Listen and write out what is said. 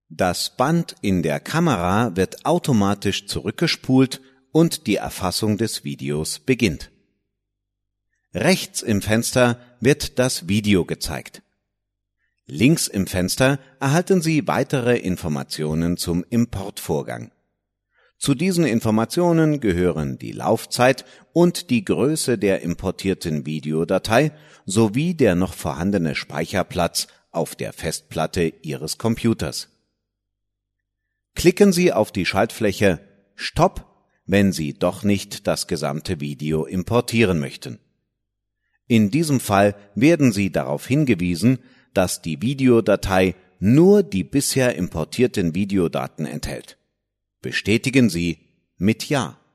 Das Band in der Kamera wird automatisch zurückgespult und die Erfassung des Videos beginnt. Rechts im Fenster wird das Video gezeigt. Links im Fenster erhalten Sie weitere Informationen zum Importvorgang. Zu diesen Informationen gehören die Laufzeit und die Größe der importierten Videodatei sowie der noch vorhandene Speicherplatz auf der Festplatte Ihres Computers. Klicken Sie auf die Schaltfläche Stopp, wenn Sie doch nicht das gesamte Video importieren möchten. In diesem Fall werden Sie darauf hingewiesen, dass die Videodatei nur die bisher importierten Videodaten enthält. Bestätigen Sie mit Ja.